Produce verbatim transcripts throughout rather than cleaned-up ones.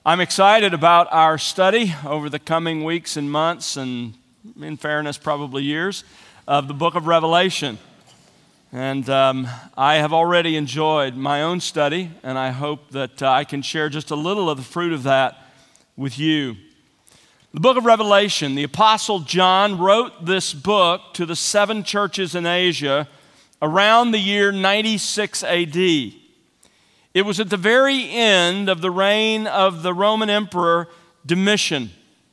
I'm excited about our study over the coming weeks and months, and in fairness, probably years, of the book of Revelation. And um, I have already enjoyed my own study, and I hope that uh, I can share just a little of the fruit of that with you. The book of Revelation, the Apostle John wrote this book to the seven churches in Asia around the year ninety-six A D. It was at the very end of the reign of the Roman Emperor Domitian.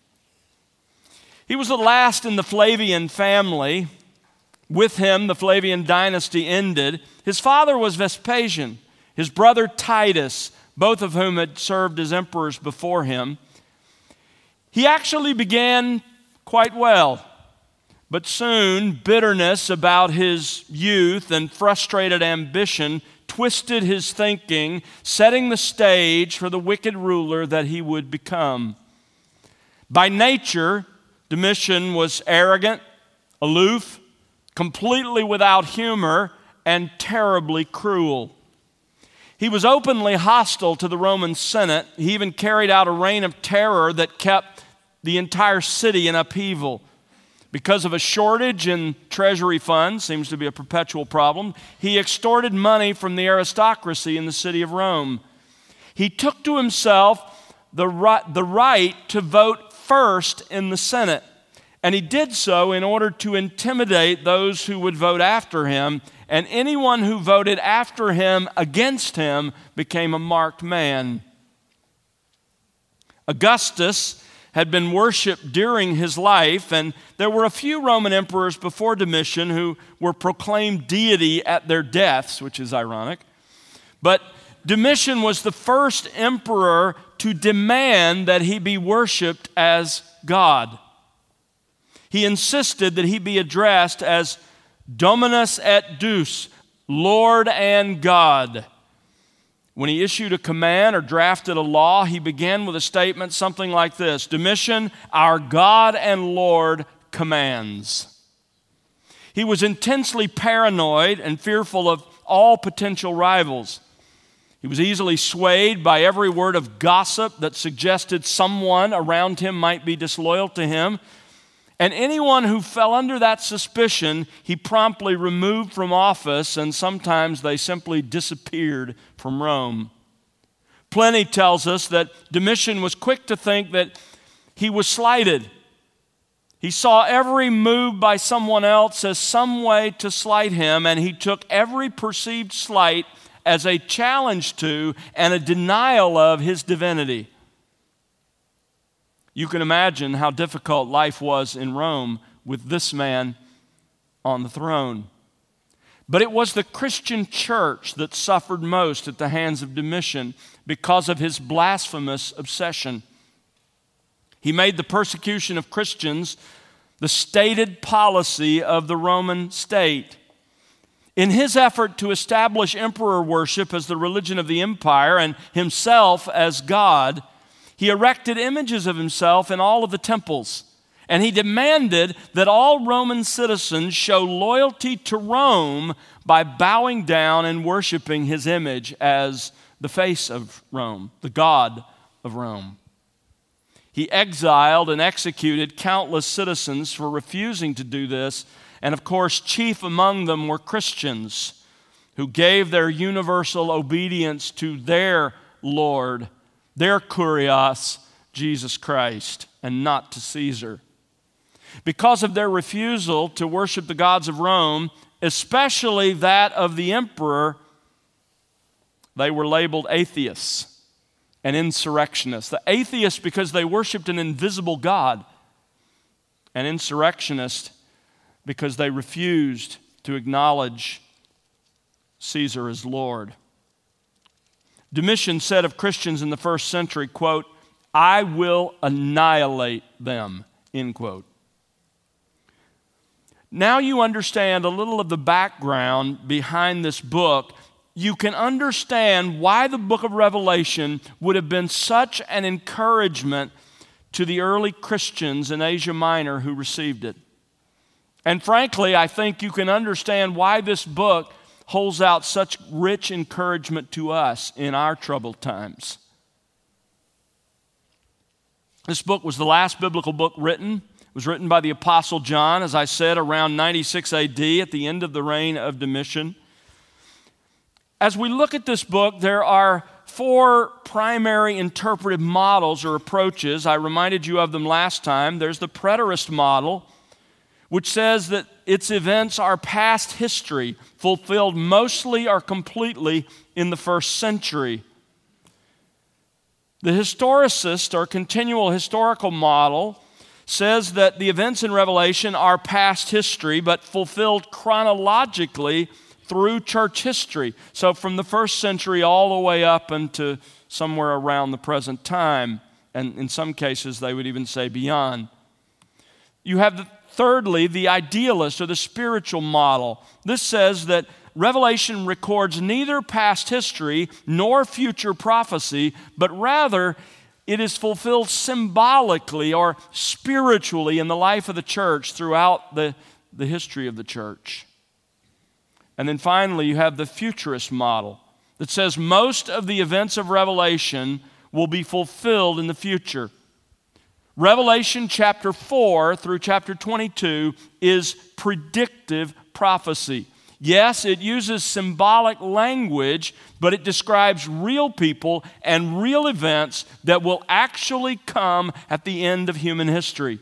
He was the last in the Flavian family. With him, the Flavian dynasty ended. His father was Vespasian, his brother Titus, both of whom had served as emperors before him. He actually began quite well, but soon bitterness about his youth and frustrated ambition twisted his thinking, setting the stage for the wicked ruler that he would become. By nature, Domitian was arrogant, aloof, completely without humor, and terribly cruel. He was openly hostile to the Roman Senate. He even carried out a reign of terror that kept the entire city in upheaval. Because of a shortage in treasury funds, seems to be a perpetual problem, he extorted money from the aristocracy in the city of Rome. He took to himself the right, the right to vote first in the Senate, and he did so in order to intimidate those who would vote after him, and anyone who voted after him against him became a marked man. Augustus had been worshipped during his life, and there were a few Roman emperors before Domitian who were proclaimed deity at their deaths, which is ironic. But Domitian was the first emperor to demand that he be worshipped as God. He insisted that he be addressed as Dominus et Deus, Lord and God. When he issued a command or drafted a law, he began with a statement something like this: Domitian, our God and Lord, commands. He was intensely paranoid and fearful of all potential rivals. He was easily swayed by every word of gossip that suggested someone around him might be disloyal to him. And anyone who fell under that suspicion, he promptly removed from office, and sometimes they simply disappeared from Rome. Pliny tells us that Domitian was quick to think that he was slighted. He saw every move by someone else as some way to slight him, and he took every perceived slight as a challenge to and a denial of his divinity. You can imagine how difficult life was in Rome with this man on the throne. But it was the Christian church that suffered most at the hands of Domitian because of his blasphemous obsession. He made the persecution of Christians the stated policy of the Roman state. In his effort to establish emperor worship as the religion of the empire and himself as God, he erected images of himself in all of the temples, and he demanded that all Roman citizens show loyalty to Rome by bowing down and worshiping his image as the face of Rome, the God of Rome. He exiled and executed countless citizens for refusing to do this, and of course, chief among them were Christians who gave their universal obedience to their Lord, their kurios, Jesus Christ, and not to Caesar. Because of their refusal to worship the gods of Rome, especially that of the emperor, they were labeled atheists and insurrectionists. The atheists because they worshiped an invisible God, and insurrectionists because they refused to acknowledge Caesar as Lord. Domitian said of Christians in the first century, quote, I will annihilate them, end quote. Now you understand a little of the background behind this book. You can understand why the book of Revelation would have been such an encouragement to the early Christians in Asia Minor who received it. And frankly, I think you can understand why this book holds out such rich encouragement to us in our troubled times. This book was the last biblical book written. It was written by the Apostle John, as I said, around ninety-six A D at the end of the reign of Domitian. As we look at this book, there are four primary interpretive models or approaches. I reminded you of them last time. There's the preterist model, which says that its events are past history, fulfilled mostly or completely in the first century. The historicist or continual historical model says that the events in Revelation are past history, but fulfilled chronologically through church history. So from the first century all the way up into somewhere around the present time, and in some cases they would even say beyond. You have, the, thirdly, the idealist or the spiritual model. This says that Revelation records neither past history nor future prophecy, but rather it is fulfilled symbolically or spiritually in the life of the church throughout the, the history of the church. And then finally, you have the futurist model that says most of the events of Revelation will be fulfilled in the future. Revelation chapter four through chapter twenty-two is predictive prophecy. Yes, it uses symbolic language, but it describes real people and real events that will actually come at the end of human history.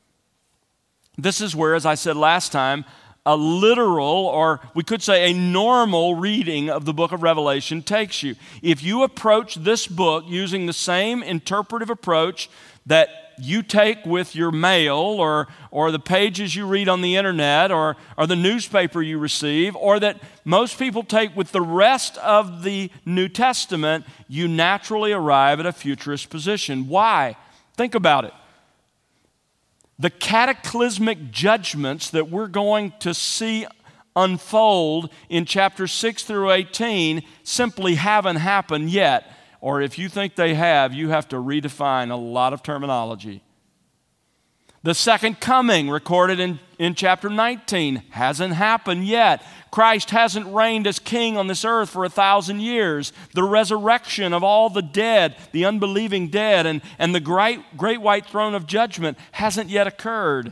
This is where, as I said last time, a literal, or we could say a normal reading of the book of Revelation takes you. If you approach this book using the same interpretive approach that you take with your mail or, or the pages you read on the internet or, or the newspaper you receive, or that most people take with the rest of the New Testament, you naturally arrive at a futurist position. Why? Think about it. The cataclysmic judgments that we're going to see unfold in chapters six through eighteen simply haven't happened yet. Or if you think they have, you have to redefine a lot of terminology. The second coming, recorded in, in chapter nineteen, hasn't happened yet. Christ hasn't reigned as king on this earth for a thousand years. The resurrection of all the dead, the unbelieving dead, and, and the great, great white throne of judgment hasn't yet occurred.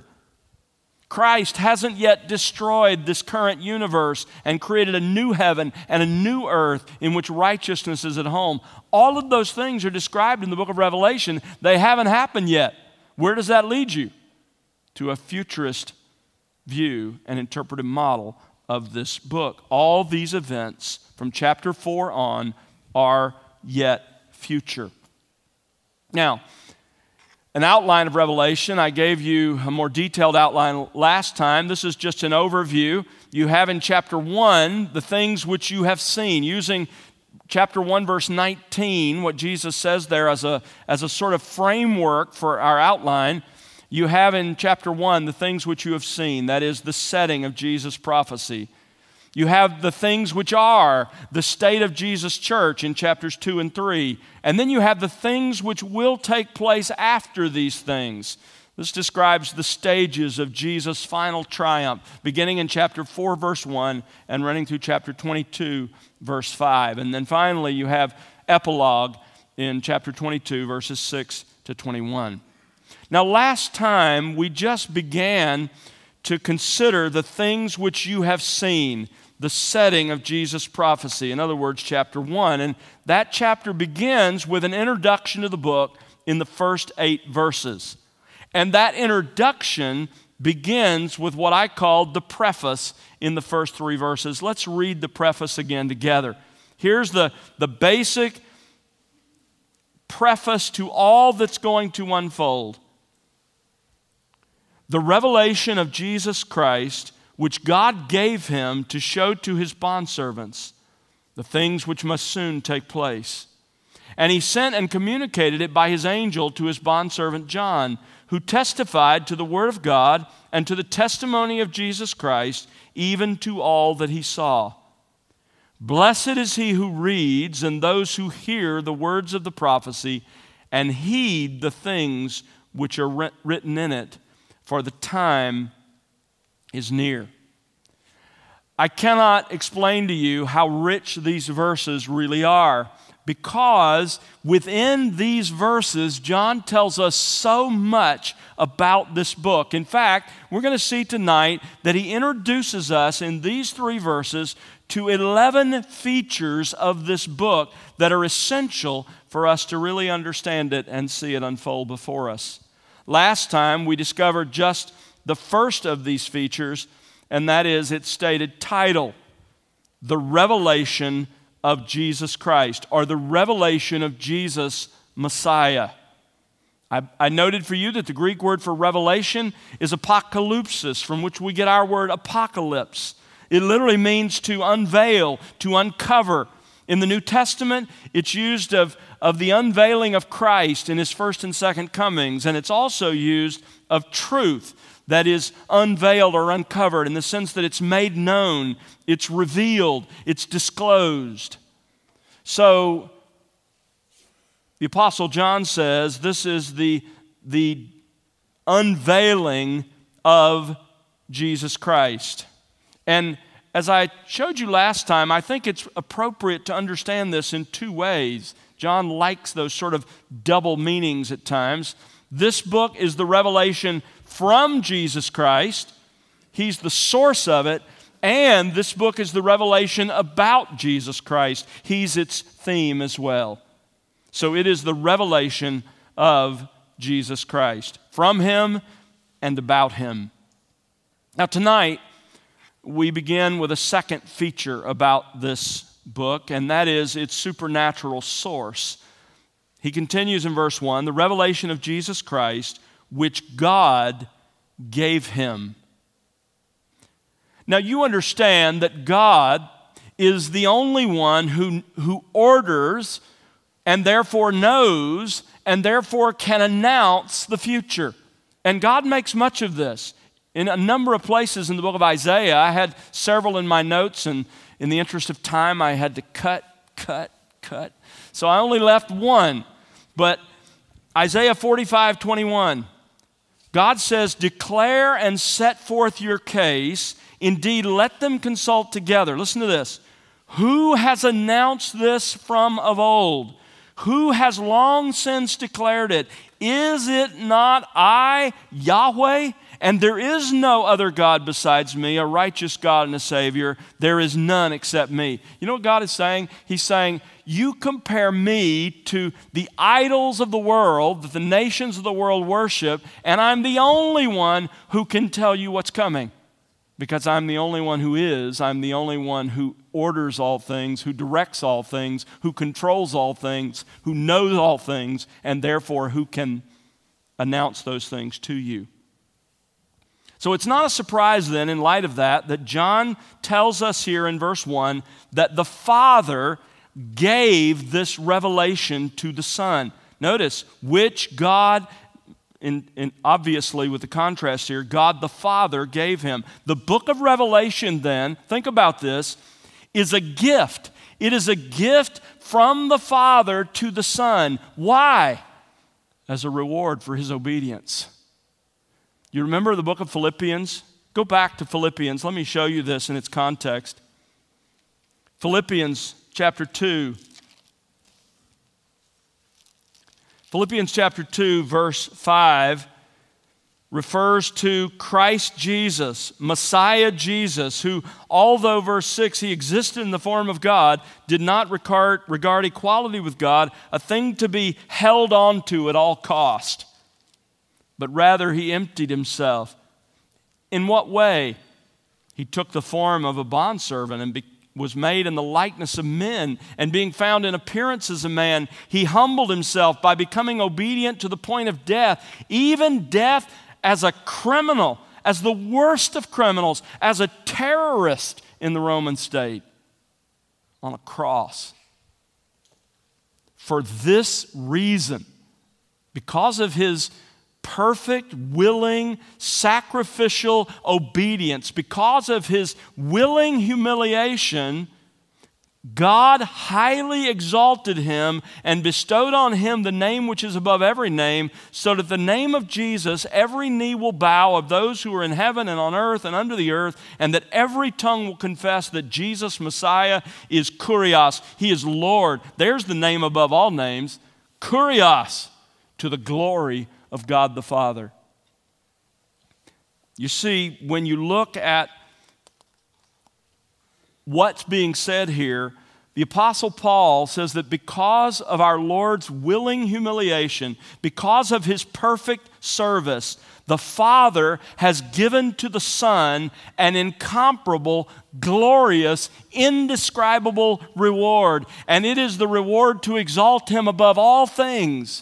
Christ hasn't yet destroyed this current universe and created a new heaven and a new earth in which righteousness is at home. All of those things are described in the book of Revelation. They haven't happened yet. Where does that lead you? To a futurist view and interpretive model of this book. All these events from chapter four on are yet future. Now, an outline of Revelation. I gave you a more detailed outline last time. This is just an overview. You have in chapter one the things which you have seen, using chapter one, verse nineteen, what Jesus says there as a, as a sort of framework for our outline. You have in chapter one the things which you have seen, that is the setting of Jesus' prophecy. You have the things which are the state of Jesus' church in chapters two and three. And then you have the things which will take place after these things. This describes the stages of Jesus' final triumph, beginning in chapter four, verse one, and running through chapter twenty-two, verse five. And then finally you have epilogue in chapter twenty-two, verses six to twenty-one. Now, last time we just began to consider the things which you have seen, the setting of Jesus' prophecy. In other words, chapter one. And that chapter begins with an introduction to the book in the first eight verses. And that introduction begins with what I called the preface in the first three verses. Let's read the preface again together. Here's the, the basic preface to all that's going to unfold. The revelation of Jesus Christ, which God gave him to show to his bondservants the things which must soon take place. And he sent and communicated it by his angel to his bondservant John, who testified to the word of God and to the testimony of Jesus Christ, even to all that he saw. Blessed is he who reads and those who hear the words of the prophecy and heed the things which are writ- written in it, for the time is near. I cannot explain to you how rich these verses really are, Because within these verses, John tells us so much about this book. In fact, we're going to see tonight that he introduces us in these three verses to eleven features of this book that are essential for us to really understand it and see it unfold before us. Last time, we discovered just the first of these features, and that is its stated title, The Revelation of Jesus Christ, or the revelation of Jesus, Messiah. I, I noted for you that the Greek word for revelation is apocalypsis, from which we get our word apocalypse. It literally means to unveil, to uncover. In the New Testament, it's used of, of the unveiling of Christ in his first and second comings, and it's also used of truth that is unveiled or uncovered in the sense that it's made known, it's revealed, it's disclosed. So, the Apostle John says this is the, the unveiling of Jesus Christ. And as I showed you last time, I think it's appropriate to understand this in two ways. John likes those sort of double meanings at times. This book is the revelation from Jesus Christ. He's the source of it. And this book is the revelation about Jesus Christ. He's its theme as well. So it is the revelation of Jesus Christ, from him and about him. Now tonight, we begin with a second feature about this book, and that is its supernatural source. He continues in verse one, the revelation of Jesus Christ, which God gave him. Now you understand that God is the only one who, who orders and therefore knows and therefore can announce the future. And God makes much of this. In a number of places in the book of Isaiah, I had several in my notes, and in the interest of time, I had to cut, cut, cut. So I only left one. But Isaiah forty-five twenty-one, God says, declare and set forth your case. Indeed, let them consult together. Listen to this. Who has announced this from of old? Who has long since declared it? Is it not I, Yahweh? And there is no other God besides me, a righteous God and a Savior. There is none except me. You know what God is saying? He's saying, you compare me to the idols of the world that the nations of the world worship, and I'm the only one who can tell you what's coming. Because I'm the only one who is. I'm the only one who orders all things, who directs all things, who controls all things, who knows all things, and therefore who can announce those things to you. So it's not a surprise then, in light of that, that John tells us here in verse one that the Father gave this revelation to the Son. Notice, which God, in, in obviously with the contrast here, God the Father gave him. The book of Revelation then, think about this, is a gift. It is a gift from the Father to the Son. Why? As a reward for his obedience. You remember the book of Philippians? Go back to Philippians. Let me show you this in its context. Philippians chapter two. Philippians chapter two, verse five, refers to Christ Jesus, Messiah Jesus, who, although, verse six, he existed in the form of God, did not regard, regard equality with God a thing to be held on to at all cost. But rather he emptied himself. In what way? He took the form of a bondservant and be, was made in the likeness of men. And being found in appearance as a man, he humbled himself by becoming obedient to the point of death, even death as a criminal, as the worst of criminals, as a terrorist in the Roman state, on a cross. For this reason, because of his perfect, willing, sacrificial obedience, because of his willing humiliation, God highly exalted him and bestowed on him the name which is above every name, so that the name of Jesus every knee will bow, of those who are in heaven and on earth and under the earth, and that every tongue will confess that Jesus Messiah is Kurios. He is Lord. There's the name above all names. Kurios, to the glory of God the Father. You see, when you look at what's being said here, the Apostle Paul says that because of our Lord's willing humiliation, because of his perfect service, the Father has given to the Son an incomparable, glorious, indescribable reward. And it is the reward to exalt him above all things.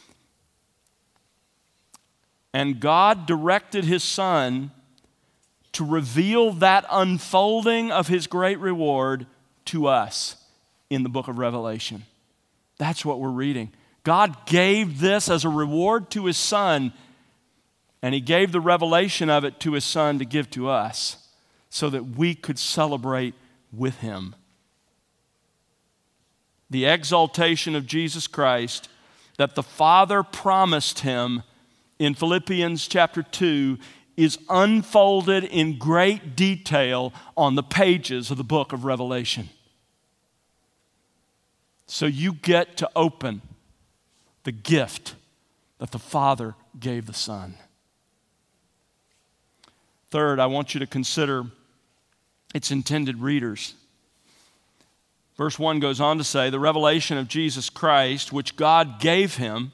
And God directed his Son to reveal that unfolding of his great reward to us in the book of Revelation. That's what we're reading. God gave this as a reward to his Son, and he gave the revelation of it to his Son to give to us so that we could celebrate with him. The exaltation of Jesus Christ that the Father promised him in Philippians chapter two is unfolded in great detail on the pages of the book of Revelation. So you get to open the gift that the Father gave the Son. Third, I want you to consider its intended readers. Verse one goes on to say, the revelation of Jesus Christ, which God gave him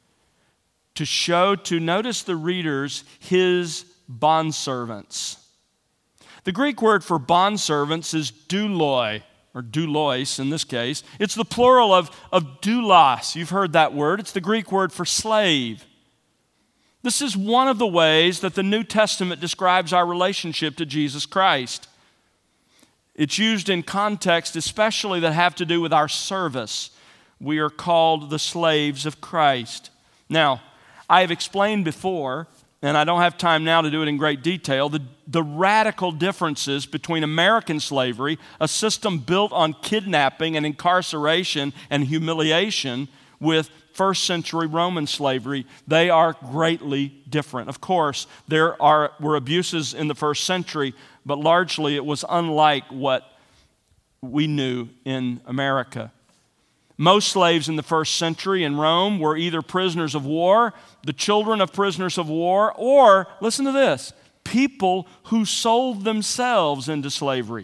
to show to, notice the readers, his bondservants. The Greek word for bondservants is douloi, or doulois in this case. It's the plural of, of doulos. You've heard that word. It's the Greek word for slave. This is one of the ways that the New Testament describes our relationship to Jesus Christ. It's used in context especially that have to do with our service. We are called the slaves of Christ. Now, I have explained before, and I don't have time now to do it in great detail, the, the radical differences between American slavery, a system built on kidnapping and incarceration and humiliation, with first century Roman slavery. They are greatly different. Of course, there are, were abuses in the first century, but largely it was unlike what we knew in America. Most slaves in the first century in Rome were either prisoners of war, the children of prisoners of war, or, listen to this, people who sold themselves into slavery.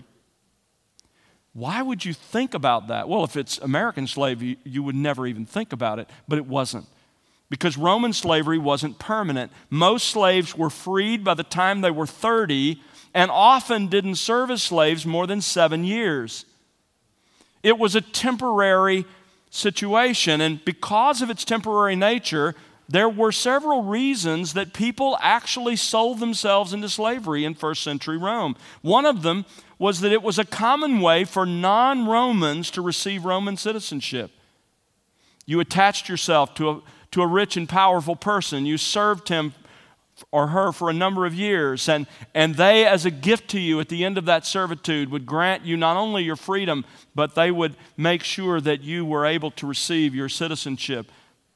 Why would you think about that? Well, if it's American slavery, you would never even think about it, but it wasn't. Because Roman slavery wasn't permanent. Most slaves were freed by the time they were thirty and often didn't serve as slaves more than seven years. It was a temporary situation, and because of its temporary nature, there were several reasons that people actually sold themselves into slavery in first century Rome. One of them was that it was a common way for non-Romans to receive Roman citizenship. You attached yourself to a, to a rich and powerful person. You served him or her for a number of years, and, and they, as a gift to you at the end of that servitude, would grant you not only your freedom, but they would make sure that you were able to receive your citizenship.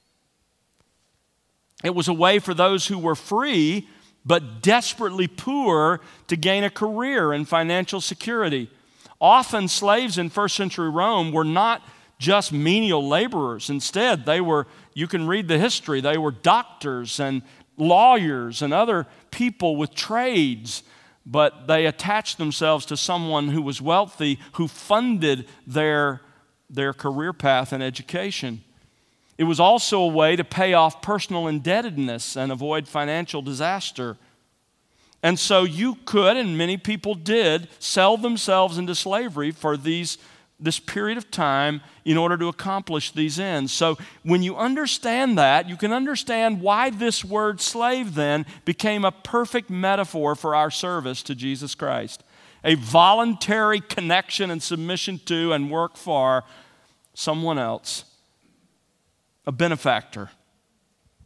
It was a way for those who were free but desperately poor to gain a career and financial security. Often slaves in first century Rome were not just menial laborers. Instead, they were, you can read the history, they were doctors and lawyers and other people with trades, but they attached themselves to someone who was wealthy, who funded their, their career path and education. It was also a way to pay off personal indebtedness and avoid financial disaster. And so you could, and many people did, sell themselves into slavery for these this period of time in order to accomplish these ends. So when you understand that, you can understand why this word slave then became a perfect metaphor for our service to Jesus Christ. A voluntary connection and submission to and work for someone else. A benefactor.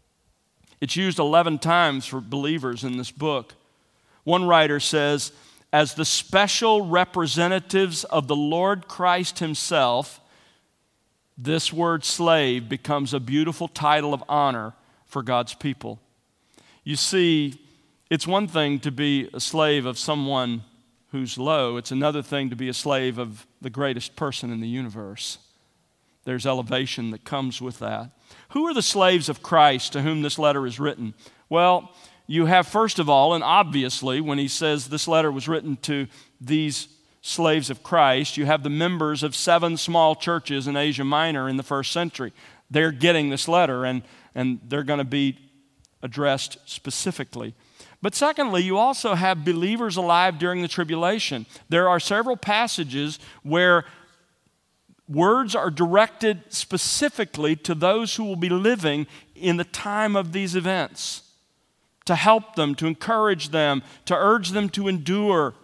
It's used eleven times for believers in this book. One writer says, as the special representatives of the Lord Christ himself, this word slave becomes a beautiful title of honor for God's people. You see, it's one thing to be a slave of someone who's low. It's another thing to be a slave of the greatest person in the universe. There's elevation that comes with that. Who are the slaves of Christ to whom this letter is written? Well, you have, first of all, and obviously, when he says this letter was written to these slaves of Christ, you have the members of seven small churches in Asia Minor in the first century. They're getting this letter, and, and they're going to be addressed specifically. But secondly, you also have believers alive during the tribulation. There are several passages where words are directed specifically to those who will be living in the time of these events, to help them, to encourage them, to urge them to endure.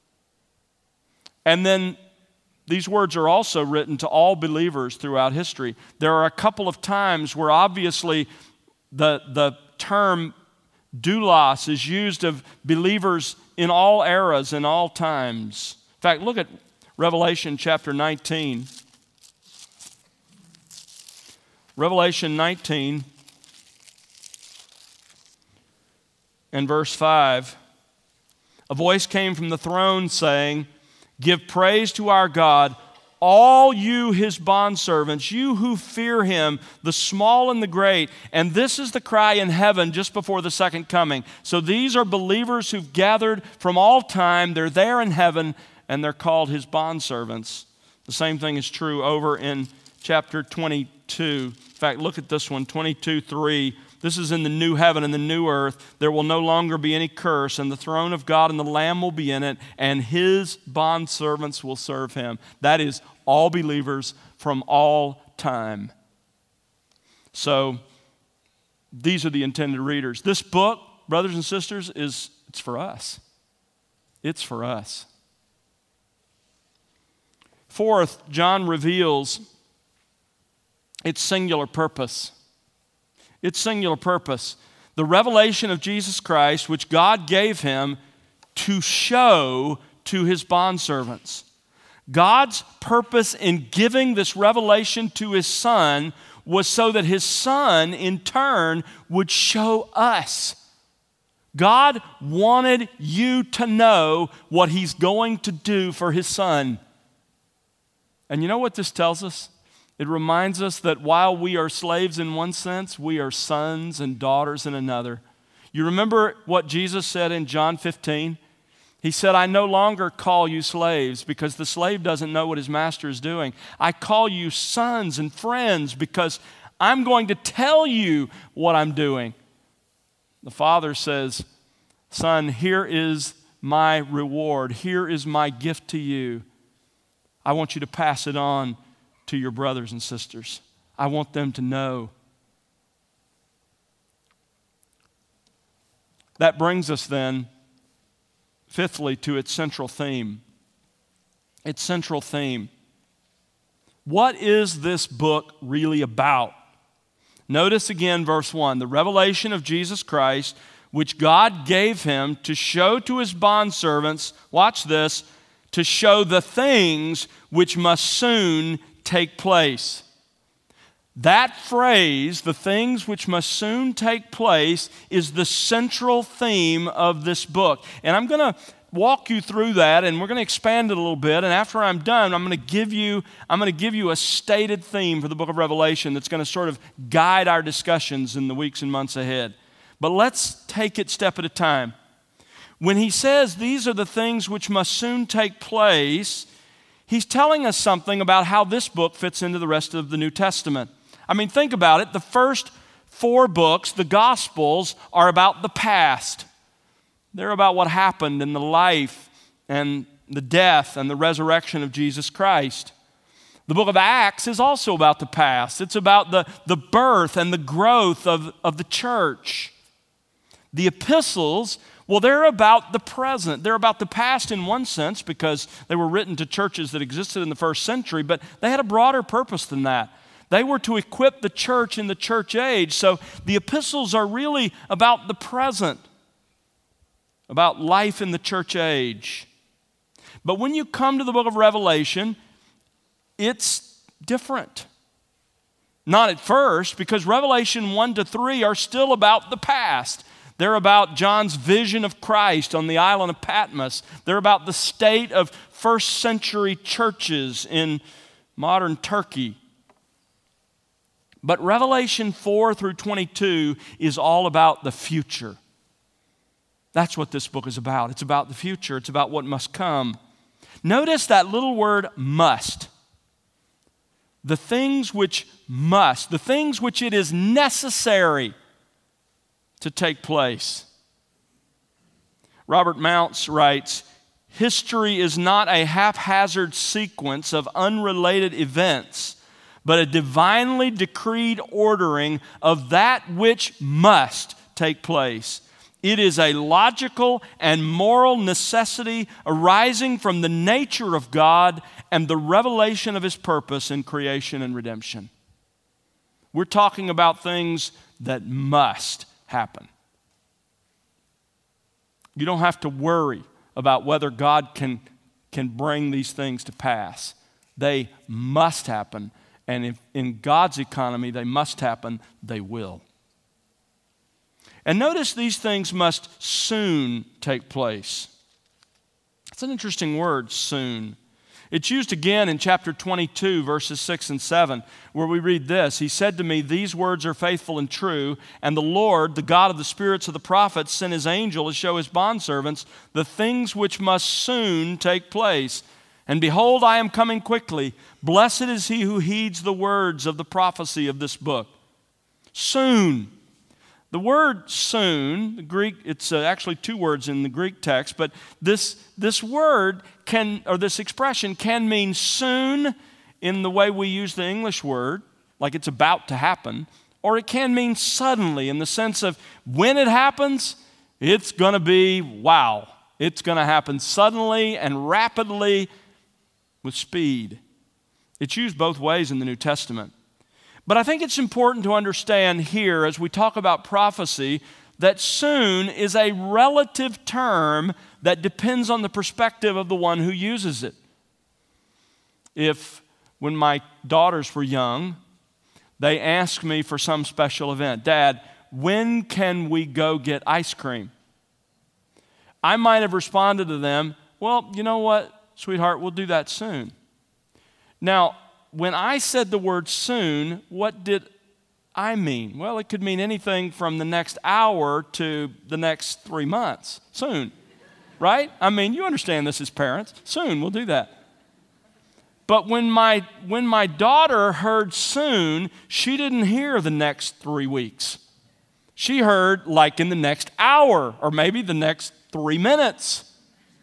And then these words are also written to all believers throughout history. There are a couple of times where obviously the, the term doulos is used of believers in all eras and all times. In fact, look at Revelation chapter nineteen. Revelation nineteen and verse five. A voice came from the throne saying, "Give praise to our God, all you his bondservants, you who fear him, the small and the great." And this is the cry in heaven just before the second coming. So these are believers who've gathered from all time. They're there in heaven, and they're called his bondservants. The same thing is true over in chapter twenty-two. In fact, look at this one, twenty-two three. This is in the new heaven and the new earth. There will no longer be any curse, and the throne of God and the Lamb will be in it, and his bondservants will serve him. That is all believers from all time. So these are the intended readers. This book, brothers and sisters, is it's for us. It's for us. Fourth, John reveals its singular purpose. Its singular purpose. The revelation of Jesus Christ, which God gave him to show to his bondservants. God's purpose in giving this revelation to his Son was so that his Son, in turn, would show us. God wanted you to know what he's going to do for his Son. And you know what this tells us? It reminds us that while we are slaves in one sense, we are sons and daughters in another. You remember what Jesus said in John fifteen? He said, "I no longer call you slaves because the slave doesn't know what his master is doing. I call you sons and friends because I'm going to tell you what I'm doing." The Father says, "Son, here is my reward. Here is my gift to you. I want you to pass it on to your brothers and sisters. I want them to know." That brings us then, fifthly, to its central theme. Its central theme. What is this book really about? Notice again verse one, the revelation of Jesus Christ, which God gave him to show to his bondservants, watch this, to show the things which must soon take place. That phrase, the things which must soon take place, is the central theme of this book. And I'm going to walk you through that, and we're going to expand it a little bit. And after I'm done, I'm going to give you, I'm going to give you a stated theme for the book of Revelation that's going to sort of guide our discussions in the weeks and months ahead. But let's take it step at a time. When he says these are the things which must soon take place, he's telling us something about how this book fits into the rest of the New Testament. I mean, think about it. The first four books, the Gospels, are about the past. They're about what happened in the life and the death and the resurrection of Jesus Christ. The book of Acts is also about the past. It's about the, the birth and the growth of, of the church. The epistles, well, they're about the present. They're about the past in one sense because they were written to churches that existed in the first century, but they had a broader purpose than that. They were to equip the church in the church age. So the epistles are really about the present, about life in the church age. But when you come to the book of Revelation, it's different. Not at first, because Revelation one to three are still about the past. They're about John's vision of Christ on the island of Patmos. They're about the state of first century churches in modern Turkey. But Revelation four through twenty-two is all about the future. That's what this book is about. It's about the future. It's about what must come. Notice that little word must. The things which must, the things which it is necessary to take place. Robert Mounce writes, history is not a haphazard sequence of unrelated events, but a divinely decreed ordering of that which must take place. It is a logical and moral necessity arising from the nature of God and the revelation of His purpose in creation and redemption. We're talking about things that must happen. You don't have to worry about whether God can, can bring these things to pass. They must happen, and if in God's economy they must happen, they will. And notice these things must soon take place. It's an interesting word, soon. It's used again in chapter twenty-two, verses six and seven, where we read this. He said to me, these words are faithful and true, and the Lord, the God of the spirits of the prophets, sent His angel to show His bondservants the things which must soon take place. And behold, I am coming quickly. Blessed is he who heeds the words of the prophecy of this book. Soon. The word soon, the Greek, it's uh, actually two words in the Greek text, but this, this word can, or this expression can mean soon in the way we use the English word, like it's about to happen, or it can mean suddenly in the sense of when it happens, it's going to be wow. It's going to happen suddenly and rapidly with speed. It's used both ways in the New Testament. But I think it's important to understand here as we talk about prophecy that soon is a relative term that depends on the perspective of the one who uses it. If, when my daughters were young, they asked me for some special event, Dad, when can we go get ice cream? I might have responded to them, well, you know what, sweetheart, we'll do that soon. Now, when I said the word soon, what did I mean? Well, it could mean anything from the next hour to the next three months. Soon, right? I mean, you understand this as parents. Soon, we'll do that. But when my, when my daughter heard soon, she didn't hear the next three weeks. She heard like in the next hour or maybe the next three minutes.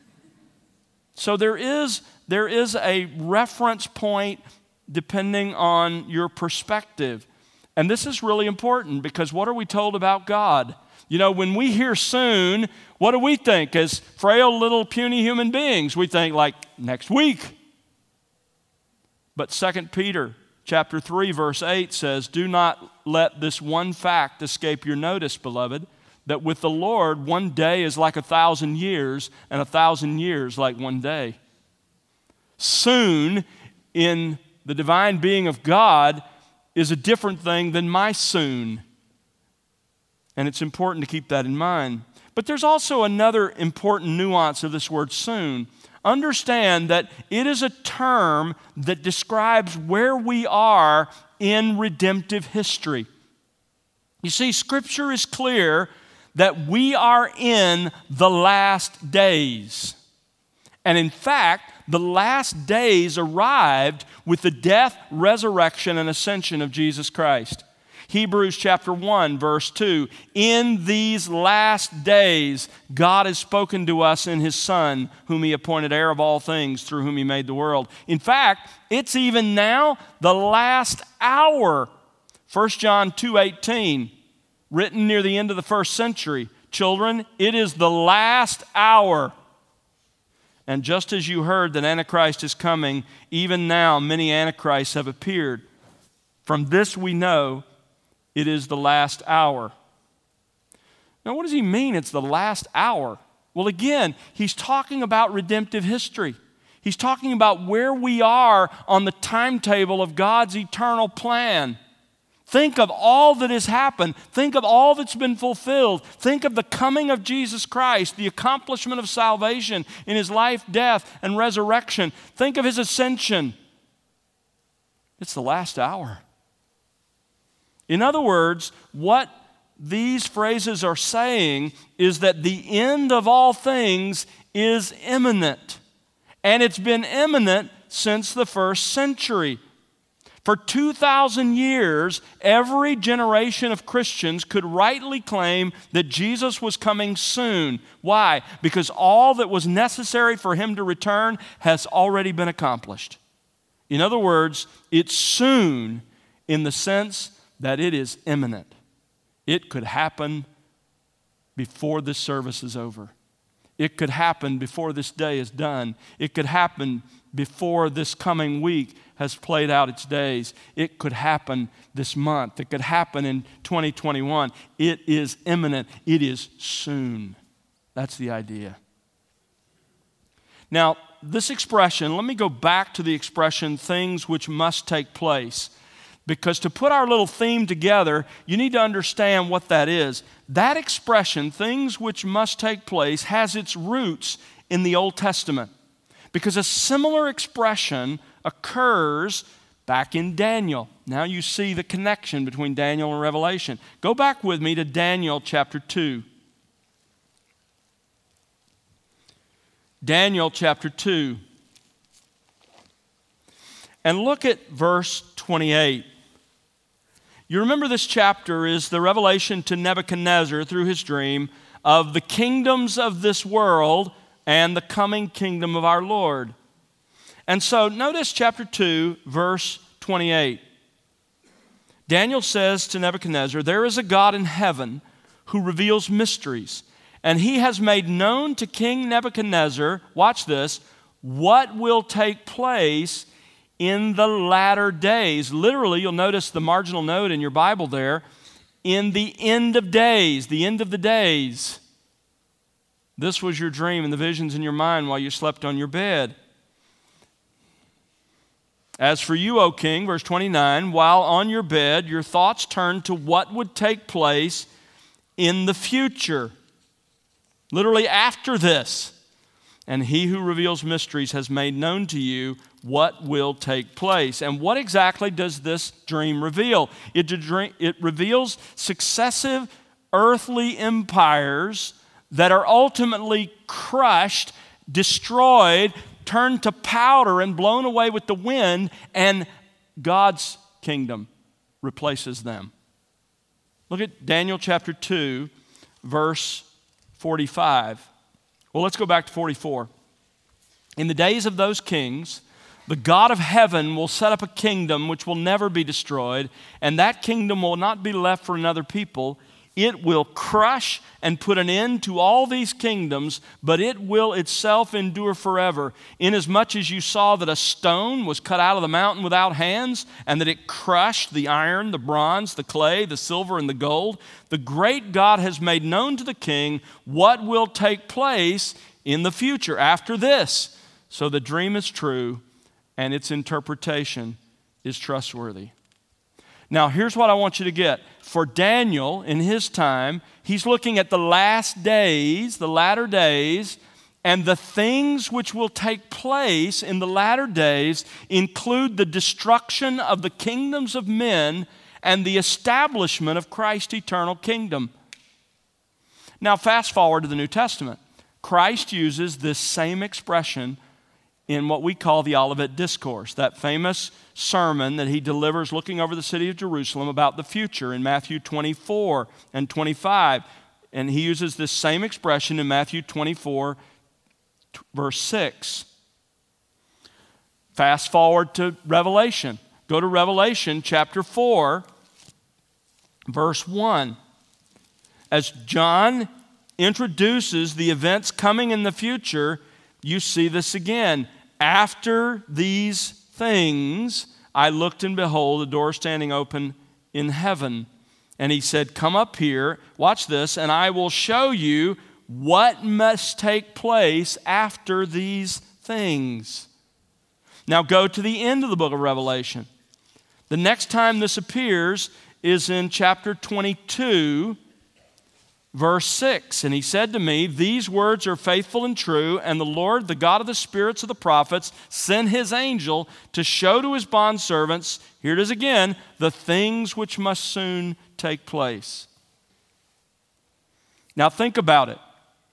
So there is, there is a reference point depending on your perspective. And this is really important because what are we told about God? You know, when we hear soon, what do we think as frail little puny human beings? We think like next week. But Second Peter chapter three verse eight says, do not let this one fact escape your notice, beloved, that with the Lord one day is like a thousand years and a thousand years like one day. Soon in the divine being of God is a different thing than my soon. And it's important to keep that in mind. But there's also another important nuance of this word soon. Understand that it is a term that describes where we are in redemptive history. You see, Scripture is clear that we are in the last days. And in fact, the last days arrived with the death, resurrection, and ascension of Jesus Christ. Hebrews chapter one, verse two, in these last days, God has spoken to us in His Son, whom He appointed heir of all things, through whom He made the world. In fact, it's even now the last hour. First John two eighteen, written near the end of the first century. Children, it is the last hour. And just as you heard that Antichrist is coming, even now many Antichrists have appeared. From this we know it is the last hour. Now, what does he mean it's the last hour? Well, again, he's talking about redemptive history. He's talking about where we are on the timetable of God's eternal plan. Think of all that has happened. Think of all that's been fulfilled. Think of the coming of Jesus Christ, the accomplishment of salvation in his life, death, and resurrection. Think of his ascension. It's the last hour. In other words, what these phrases are saying is that the end of all things is imminent. And it's been imminent since the first century. For two thousand years, every generation of Christians could rightly claim that Jesus was coming soon. Why? Because all that was necessary for him to return has already been accomplished. In other words, it's soon in the sense that it is imminent. It could happen before this service is over. It could happen before this day is done. It could happen before this coming week has played out its days. It could happen this month. It could happen in twenty twenty-one. It is imminent. It is soon. That's the idea. Now, this expression, let me go back to the expression, things which must take place. Because to put our little theme together, you need to understand what that is. That expression, things which must take place, has its roots in the Old Testament. Because a similar expression occurs back in Daniel. Now you see the connection between Daniel and Revelation. Go back with me to Daniel chapter two. Daniel chapter two. And look at verse twenty-eight. You remember this chapter is the revelation to Nebuchadnezzar through his dream of the kingdoms of this world and the coming kingdom of our Lord. And so notice chapter two, verse twenty-eight. Daniel says to Nebuchadnezzar, "There is a God in heaven who reveals mysteries, and he has made known to King Nebuchadnezzar," watch this, "what will take place in the latter days." Literally, you'll notice the marginal note in your Bible there, in the end of days, the end of the days. This was your dream and the visions in your mind while you slept on your bed. "As for you, O king," verse twenty-nine, "while on your bed, your thoughts turned to what would take place in the future." Literally after this. "And he who reveals mysteries has made known to you what will take place." And what exactly does this dream reveal? It, it reveals successive earthly empires that are ultimately crushed, destroyed, turned to powder and blown away with the wind, and God's kingdom replaces them. Look at Daniel chapter two, verse forty-five. Well, let's go back to forty-four. "In the days of those kings, the God of heaven will set up a kingdom which will never be destroyed, and that kingdom will not be left for another people. It will crush and put an end to all these kingdoms, but it will itself endure forever. Inasmuch as you saw that a stone was cut out of the mountain without hands, and that it crushed the iron, the bronze, the clay, the silver, and the gold, the great God has made known to the king what will take place in the future after this. So the dream is true, and its interpretation is trustworthy." Now, here's what I want you to get. For Daniel, in his time, he's looking at the last days, the latter days, and the things which will take place in the latter days include the destruction of the kingdoms of men and the establishment of Christ's eternal kingdom. Now, fast forward to the New Testament. Christ uses this same expression in what we call the Olivet Discourse, that famous sermon that he delivers looking over the city of Jerusalem about the future in Matthew twenty-four and twenty-five. And he uses this same expression in Matthew twenty-four, verse six. Fast forward to Revelation. Go to Revelation chapter four, verse one. As John introduces the events coming in the future, you see this again. "After these things, I looked and behold, a door standing open in heaven. And he said, 'Come up here,' watch this, 'and I will show you what must take place after these things.'" Now go to the end of the book of Revelation. The next time this appears is in chapter twenty-two, verse six. And he said to me, these words are faithful and true, and the Lord, the God of the spirits of the prophets, sent his angel to show to his bondservants, here it is again, the things which must soon take place. Now think about it.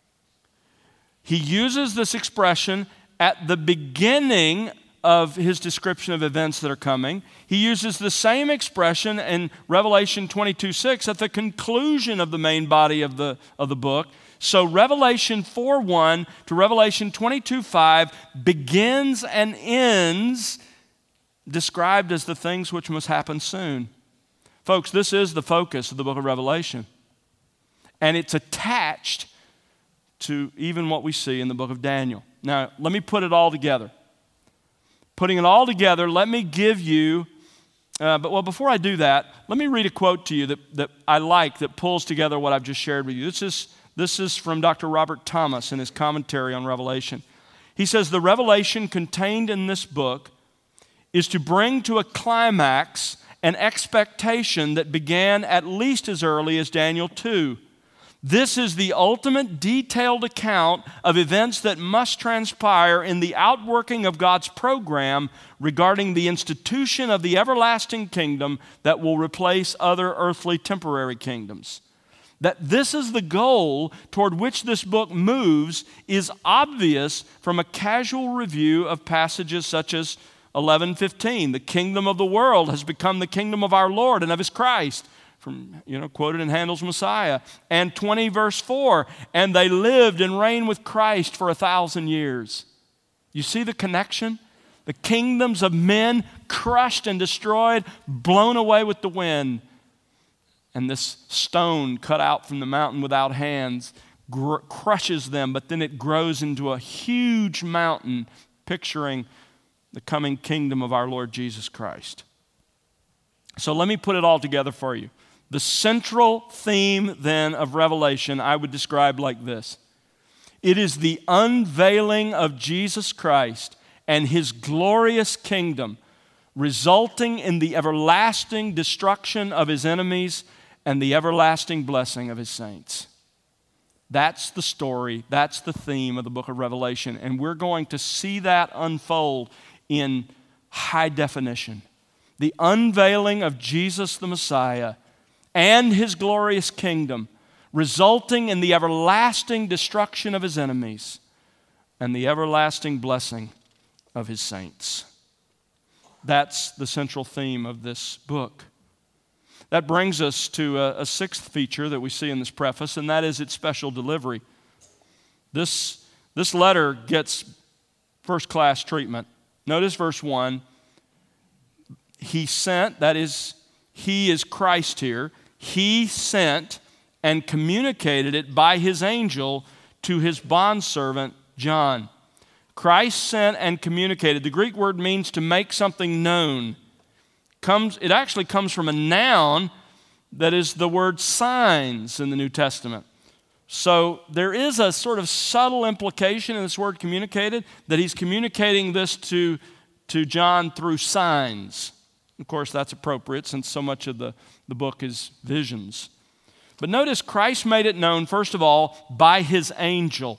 He uses this expression at the beginning of his description of events that are coming. He uses the same expression in Revelation twenty-two six at the conclusion of the main body of the, of the book. So Revelation four one to Revelation twenty-two five begins and ends described as the things which must happen soon. Folks, this is the focus of the book of Revelation. And it's attached to even what we see in the book of Daniel. Now, let me put it all together. Putting it all together, let me give you, uh, but well, before I do that, let me read a quote to you that, that I like that pulls together what I've just shared with you. This is, this is from Doctor Robert Thomas in his commentary on Revelation. He says, the revelation contained in this book is to bring to a climax an expectation that began at least as early as Daniel two. This is the ultimate detailed account of events that must transpire in the outworking of God's program regarding the institution of the everlasting kingdom that will replace other earthly temporary kingdoms. That this is the goal toward which this book moves is obvious from a casual review of passages such as eleven fifteen. The kingdom of the world has become the kingdom of our Lord and of his Christ. From, you know, quoted in Handel's Messiah. And twenty verse four, and they lived and reigned with Christ for a thousand years. You see the connection? The kingdoms of men crushed and destroyed, blown away with the wind. And this stone cut out from the mountain without hands gr- crushes them, but then it grows into a huge mountain, picturing the coming kingdom of our Lord Jesus Christ. So let me put it all together for you. The central theme then of Revelation I would describe like this. It is the unveiling of Jesus Christ and his glorious kingdom, resulting in the everlasting destruction of his enemies and the everlasting blessing of his saints. That's the story, that's the theme of the book of Revelation, and we're going to see that unfold in high definition. The unveiling of Jesus the Messiah and his glorious kingdom, resulting in the everlasting destruction of his enemies and the everlasting blessing of his saints. That's the central theme of this book. That brings us to a, a sixth feature that we see in this preface, and that is its special delivery. This, this letter gets first-class treatment. Notice verse one. He sent, that is, he is Christ here. He sent and communicated it by his angel to his bondservant John. Christ sent and communicated. The Greek word means to make something known. Comes, it actually comes from a noun that is the word signs in the New Testament. So there is a sort of subtle implication in this word communicated that he's communicating this to, to John through signs. Of course, that's appropriate since so much of the, the book is visions. But notice Christ made it known, first of all, by his angel.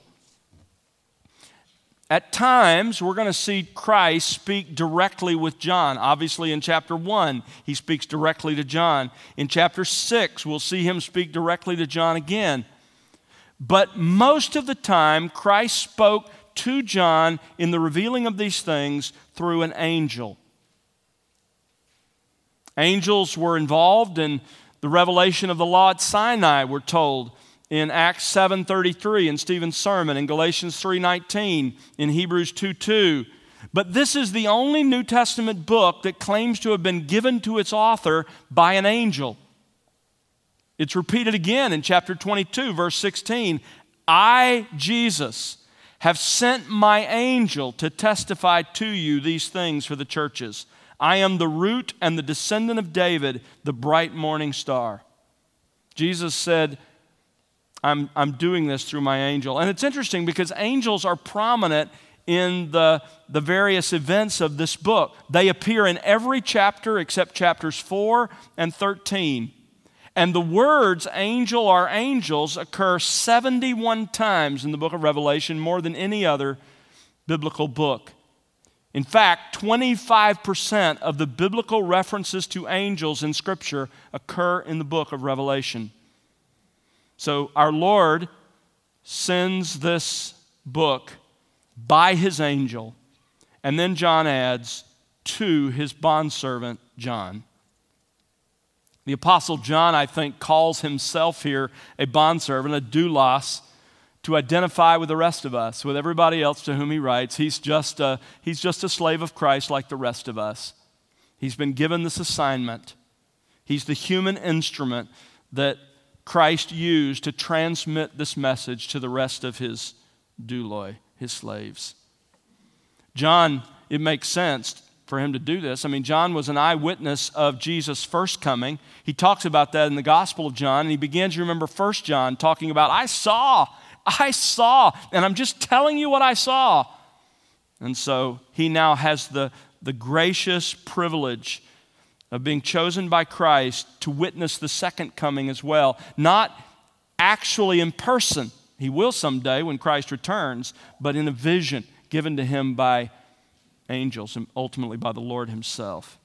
At times, we're going to see Christ speak directly with John. Obviously, in chapter one, he speaks directly to John. In chapter six, we'll see him speak directly to John again. But most of the time, Christ spoke to John in the revealing of these things through an angel. Angels were involved in the revelation of the law at Sinai, we're told, in Acts seven thirty-three, in Stephen's sermon, in Galatians three nineteen, in Hebrews two two. But this is the only New Testament book that claims to have been given to its author by an angel. It's repeated again in chapter twenty-two, verse sixteen. I, Jesus, have sent my angel to testify to you these things for the churches. I am the root and the descendant of David, the bright morning star. Jesus said, I'm, I'm doing this through my angel. And it's interesting because angels are prominent in the, the various events of this book. They appear in every chapter except chapters four and thirteen. And the words angel or angels occur seventy-one times in the book of Revelation, more than any other biblical book. In fact, twenty-five percent of the biblical references to angels in Scripture occur in the book of Revelation. So our Lord sends this book by his angel, and then John adds, to his bondservant John. The Apostle John, I think, calls himself here a bondservant, a doulos, to identify with the rest of us, with everybody else to whom he writes. He's just a, he's just a slave of Christ like the rest of us. He's been given this assignment. He's the human instrument that Christ used to transmit this message to the rest of his douloi, his slaves. John, it makes sense for him to do this. I mean, John was an eyewitness of Jesus' first coming. He talks about that in the Gospel of John, and he begins, you remember First John, talking about, I saw, I saw, and I'm just telling you what I saw. And so he now has the, the gracious privilege of being chosen by Christ to witness the second coming as well. Not actually in person. He will someday when Christ returns, but in a vision given to him by angels and ultimately by the Lord himself.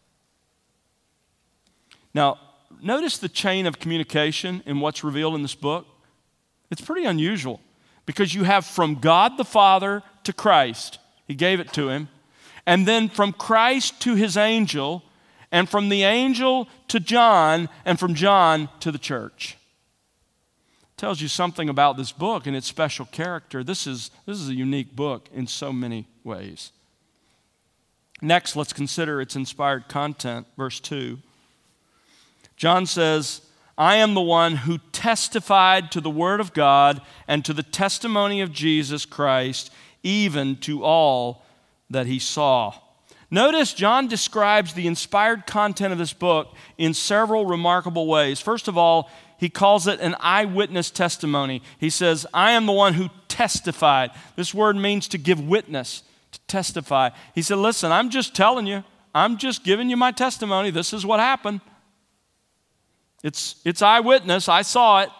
Now, notice the chain of communication in what's revealed in this book. It's pretty unusual because you have from God the Father to Christ. He gave it to him. And then from Christ to his angel, and from the angel to John, and from John to the church. Tells you something about this book and its special character. This is, this is a unique book in so many ways. Next, let's consider its inspired content. Verse two. John says, I am the one who testified to the word of God and to the testimony of Jesus Christ, even to all that he saw. Notice John describes the inspired content of this book in several remarkable ways. First of all, he calls it an eyewitness testimony. He says, I am the one who testified. This word means to give witness, to testify. He said, listen, I'm just telling you. I'm just giving you my testimony. This is what happened. It's, it's eyewitness. I saw it.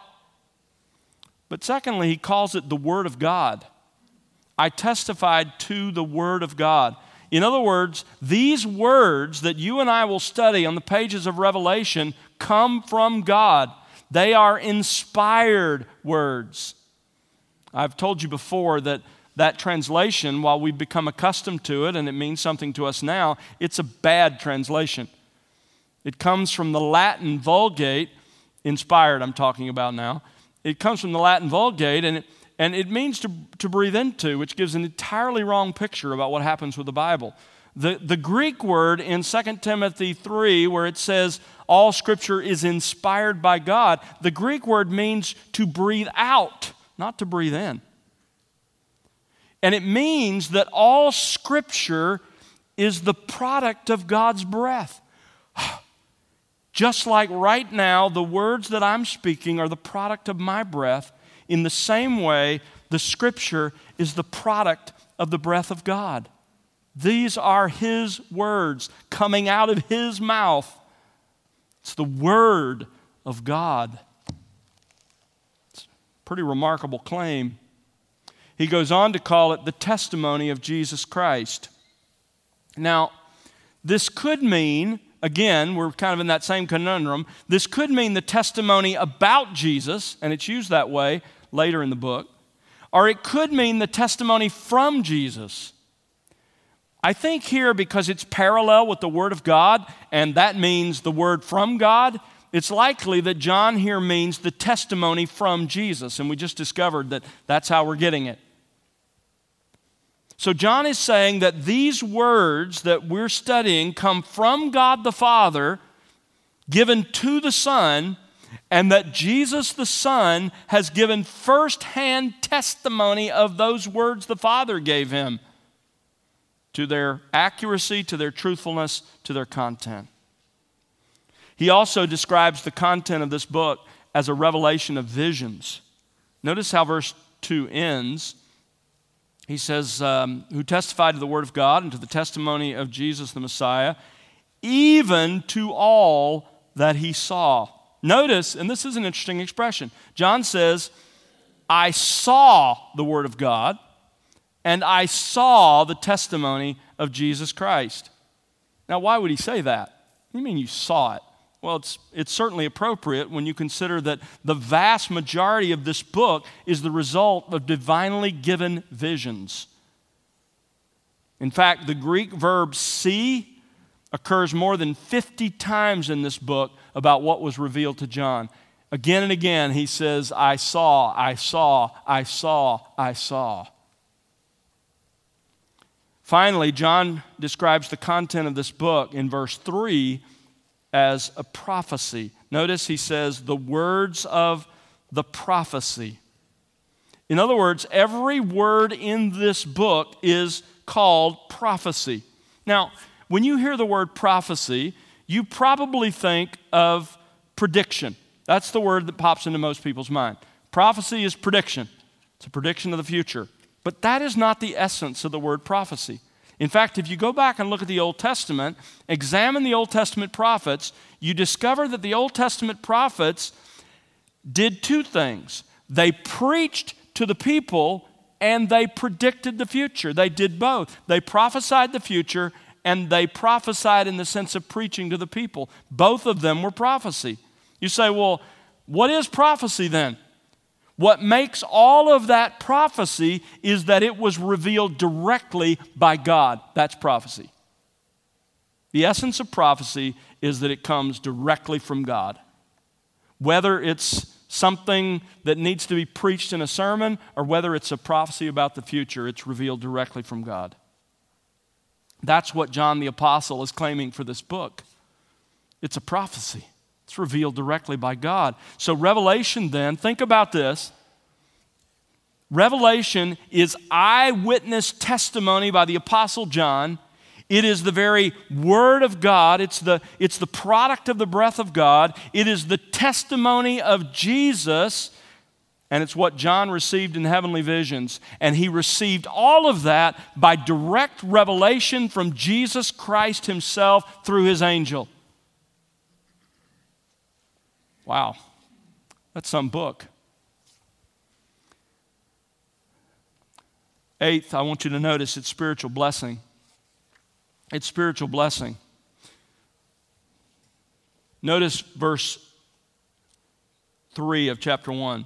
But secondly, he calls it the Word of God. I testified to the Word of God. In other words, these words that you and I will study on the pages of Revelation come from God. They are inspired words. I've told you before that that translation, while we've become accustomed to it and it means something to us now, it's a bad translation. It comes from the Latin Vulgate, inspired I'm talking about now. It comes from the Latin Vulgate, and it, and it means to, to breathe into, which gives an entirely wrong picture about what happens with the Bible. The, the Greek word in Second Timothy three, where it says all Scripture is inspired by God, the Greek word means to breathe out, not to breathe in. And it means that all Scripture is the product of God's breath. Just like right now, the words that I'm speaking are the product of my breath, in the same way, the Scripture is the product of the breath of God. These are His words coming out of His mouth. It's the Word of God. It's a pretty remarkable claim. He goes on to call it the testimony of Jesus Christ. Now, this could mean, again, we're kind of in that same conundrum, this could mean the testimony about Jesus, and it's used that way later in the book, or it could mean the testimony from Jesus. I think here, because it's parallel with the Word of God, and that means the Word from God, it's likely that John here means the testimony from Jesus, and we just discovered that that's how we're getting it. So John is saying that these words that we're studying come from God the Father, given to the Son, and that Jesus the Son has given firsthand testimony of those words the Father gave him, to their accuracy, to their truthfulness, to their content. He also describes the content of this book as a revelation of visions. Notice how verse two ends. He says, um, who testified to the word of God and to the testimony of Jesus the Messiah, even to all that he saw. Notice, and this is an interesting expression, John says, I saw the word of God, and I saw the testimony of Jesus Christ. Now, why would he say that? What do you mean you saw it? Well, it's, it's certainly appropriate when you consider that the vast majority of this book is the result of divinely given visions. In fact, the Greek verb see occurs more than fifty times in this book about what was revealed to John. Again and again, he says, I saw, I saw, I saw, I saw. Finally, John describes the content of this book in verse three as a prophecy. Notice he says, the words of the prophecy. In other words, every word in this book is called prophecy. Now, when you hear the word prophecy, you probably think of prediction. That's the word that pops into most people's mind. Prophecy is prediction. It's a prediction of the future. But that is not the essence of the word prophecy. In fact, if you go back and look at the Old Testament, examine the Old Testament prophets, you discover that the Old Testament prophets did two things. They preached to the people and they predicted the future. They did both. They prophesied the future and they prophesied in the sense of preaching to the people. Both of them were prophecy. You say, well, what is prophecy then? What makes all of that prophecy is that it was revealed directly by God. That's prophecy. The essence of prophecy is that it comes directly from God. Whether it's something that needs to be preached in a sermon or whether it's a prophecy about the future, it's revealed directly from God. That's what John the Apostle is claiming for this book. It's a prophecy. It's revealed directly by God. So Revelation then, think about this. Revelation is eyewitness testimony by the Apostle John. It is the very Word of God. It's the, it's the product of the breath of God. It is the testimony of Jesus, and it's what John received in heavenly visions. And he received all of that by direct revelation from Jesus Christ himself through his angel. Wow, that's some book. Eighth, I want you to notice it's spiritual blessing. It's spiritual blessing. Notice verse three of chapter one.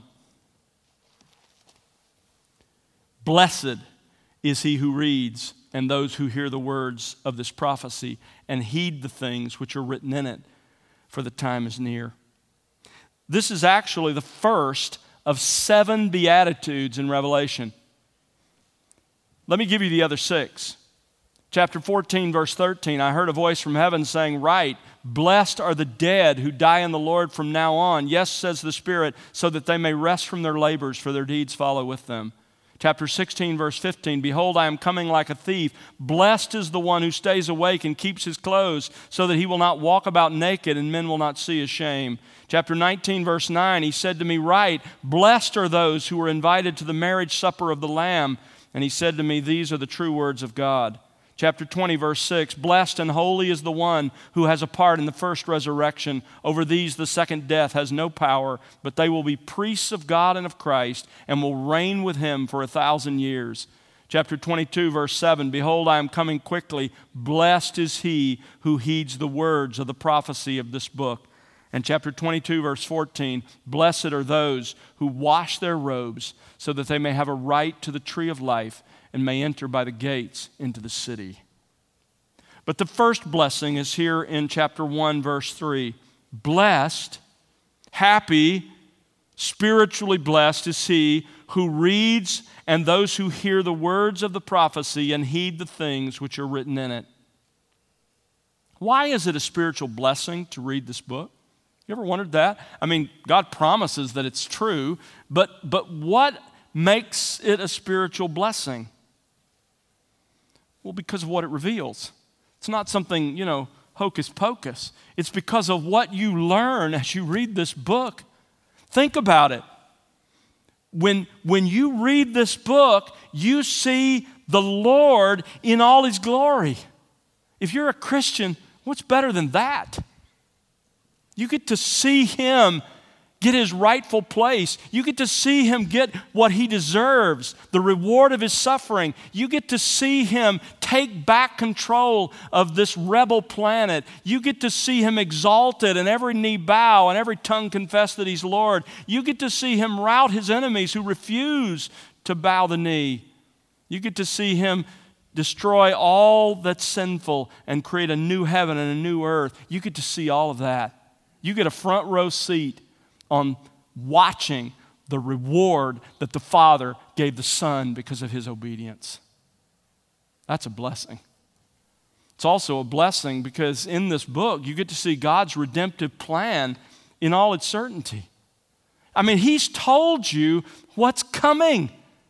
Blessed is he who reads and those who hear the words of this prophecy and heed the things which are written in it, for the time is near. This is actually the first of seven Beatitudes in Revelation. Let me give you the other six. Chapter fourteen, verse thirteen, I heard a voice from heaven saying, write, blessed are the dead who die in the Lord from now on. Yes, says the Spirit, so that they may rest from their labors, for their deeds follow with them. Chapter sixteen, verse fifteen, behold, I am coming like a thief. Blessed is the one who stays awake and keeps his clothes, so that he will not walk about naked and men will not see his shame. Chapter nineteen, verse nine, he said to me, write, blessed are those who are invited to the marriage supper of the Lamb. And he said to me, these are the true words of God. Chapter twenty, verse six, blessed and holy is the one who has a part in the first resurrection. Over these the second death has no power, but they will be priests of God and of Christ and will reign with him for a thousand years. Chapter twenty-two, verse seven, behold, I am coming quickly. Blessed is he who heeds the words of the prophecy of this book. And chapter twenty-two, verse fourteen, blessed are those who wash their robes so that they may have a right to the tree of life and may enter by the gates into the city. But the first blessing is here in chapter one, verse three. Blessed, happy, spiritually blessed is he who reads and those who hear the words of the prophecy and heed the things which are written in it. Why is it a spiritual blessing to read this book? You ever wondered that? I mean, God promises that it's true, but, but what makes it a spiritual blessing? Well, because of what it reveals. It's not something, you know, hocus pocus. It's because of what you learn as you read this book. Think about it. when, when you read this book, you see the Lord in all His glory. If you're a Christian, what's better than that? You get to see Him get His rightful place. You get to see Him get what He deserves, the reward of His suffering. You get to see Him take back control of this rebel planet. You get to see Him exalted and every knee bow and every tongue confess that He's Lord. You get to see Him rout His enemies who refuse to bow the knee. You get to see Him destroy all that's sinful and create a new heaven and a new earth. You get to see all of that. You get a front row seat on watching the reward that the Father gave the Son because of His obedience. That's a blessing. It's also a blessing because in this book you get to see God's redemptive plan in all its certainty. I mean, He's told you what's coming.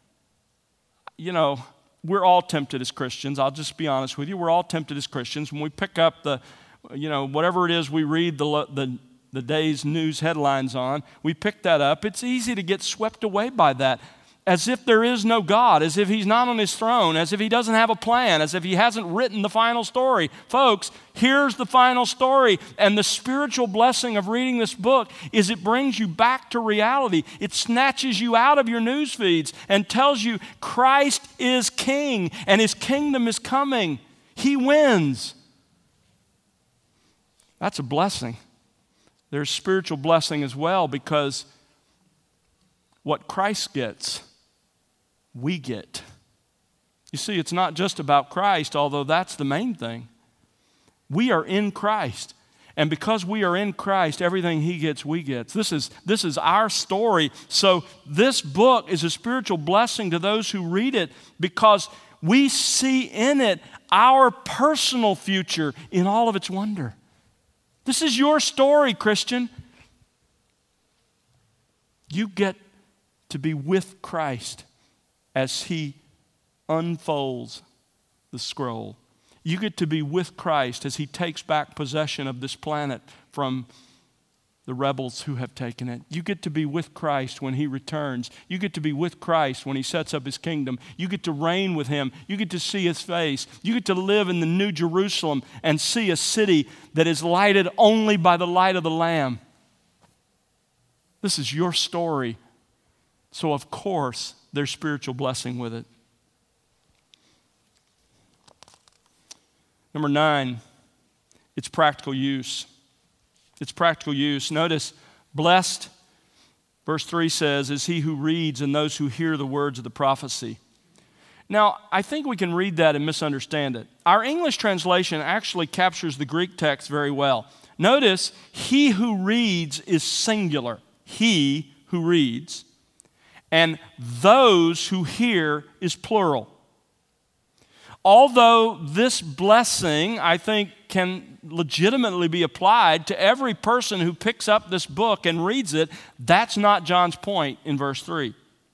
You know, we're all tempted as Christians. I'll just be honest with you. We're all tempted as Christians when we pick up the, you know, whatever it is we read the the the day's news headlines on, we pick that up. It's easy to get swept away by that, as if there is no God, as if He's not on His throne, as if He doesn't have a plan, as if He hasn't written the final story. Folks, here's the final story, and the spiritual blessing of reading this book is it brings you back to reality. It snatches you out of your news feeds and tells you Christ is King, and His kingdom is coming. He wins. That's a blessing. There's spiritual blessing as well because what Christ gets, we get. You see, it's not just about Christ, although that's the main thing. We are in Christ. And because we are in Christ, everything He gets, we get. This is, this is our story. So this book is a spiritual blessing to those who read it because we see in it our personal future in all of its wonder. This is your story, Christian. You get to be with Christ as He unfolds the scroll. You get to be with Christ as He takes back possession of this planet from the rebels who have taken it. You get to be with Christ when He returns. You get to be with Christ when He sets up His kingdom. You get to reign with Him. You get to see His face. You get to live in the New Jerusalem and see a city that is lighted only by the light of the Lamb. This is your story. So of course, there's spiritual blessing with it. Number nine, it's practical use. It's practical use. Notice, blessed, verse three says, is he who reads and those who hear the words of the prophecy. Now, I think we can read that and misunderstand it. Our English translation actually captures the Greek text very well. Notice, he who reads is singular. He who reads. And those who hear is plural. Although this blessing, I think, can legitimately be applied to every person who picks up this book and reads it, that's not John's point in verse three.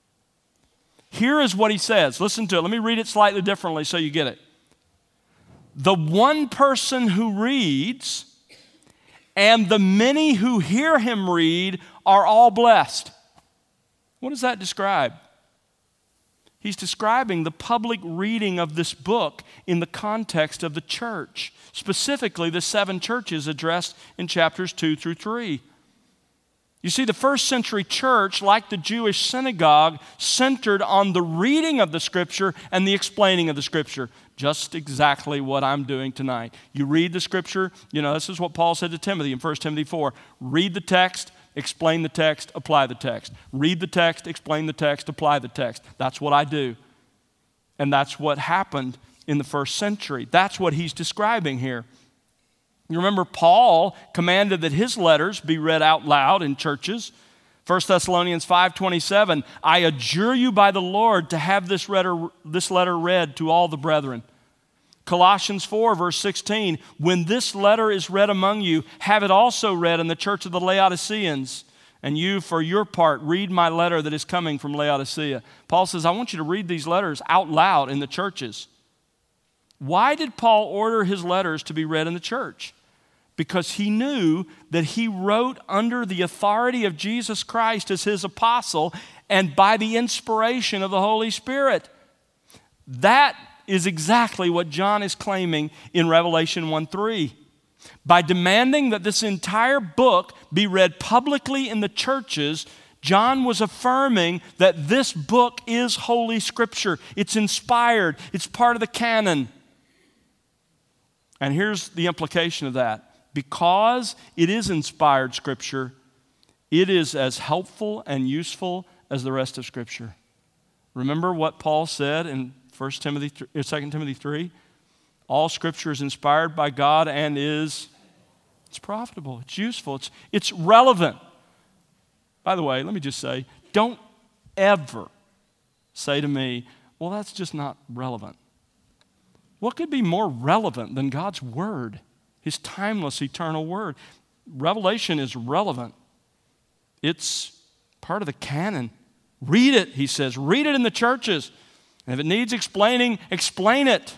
Here is what he says. Listen to it. Let me read it slightly differently so you get it. The one person who reads and the many who hear him read are all blessed. What does that describe? He's describing the public reading of this book in the context of the church, specifically the seven churches addressed in chapters two through three. You see, the first century church, like the Jewish synagogue, centered on the reading of the Scripture and the explaining of the Scripture. Just exactly what I'm doing tonight. You read the Scripture, you know, this is what Paul said to Timothy in First Timothy four. Read the text, explain the text, apply the text. Read the text, explain the text, apply the text. That's what I do. And that's what happened in the first century. That's what he's describing here. You remember Paul commanded that his letters be read out loud in churches. First Thessalonians five twenty-seven, I adjure you by the Lord to have this letter, this letter read to all the brethren. Colossians four, verse sixteen, when this letter is read among you, have it also read in the church of the Laodiceans. And you, for your part, read my letter that is coming from Laodicea. Paul says, I want you to read these letters out loud in the churches. Why did Paul order his letters to be read in the church? Because he knew that he wrote under the authority of Jesus Christ as his apostle, and by the inspiration of the Holy Spirit. That is exactly what John is claiming in Revelation one three. By demanding that this entire book be read publicly in the churches, John was affirming that this book is Holy Scripture. It's inspired. It's part of the canon. And here's the implication of that. Because it is inspired Scripture, it is as helpful and useful as the rest of Scripture. Remember what Paul said in First Timothy, Second Timothy three? All Scripture is inspired by God and is it's profitable, it's useful, it's, it's relevant. By the way, let me just say, don't ever say to me, well, that's just not relevant. What could be more relevant than God's Word, His timeless, eternal Word? Revelation is relevant. It's part of the canon. Read it, he says. Read it in the churches. And if it needs explaining, explain it.